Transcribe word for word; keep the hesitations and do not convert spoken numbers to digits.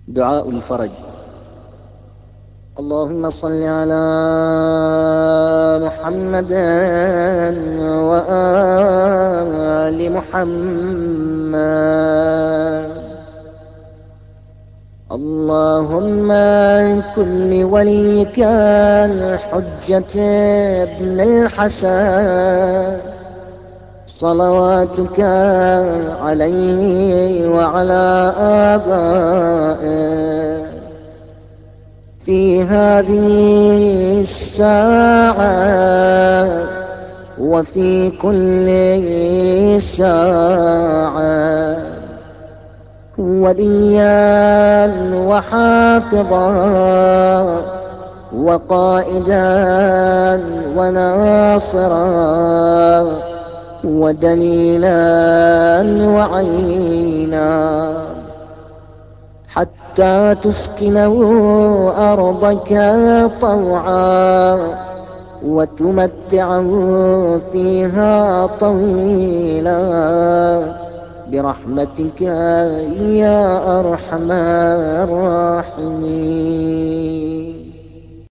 دعاء الفرج. اللهم صل على محمد وآل محمد. اللهم كن لوليك الحجة ابن الحسن صلواتك عليه وعلى آبائه في هذه الساعة وفي كل ساعة، وليا وحافظا وقائدا وناصرا ودليلا وعينا، حتى تسكنه أرضك طوعا وتمتعه فيها طويلا برحمتك يا أرحم الراحمين.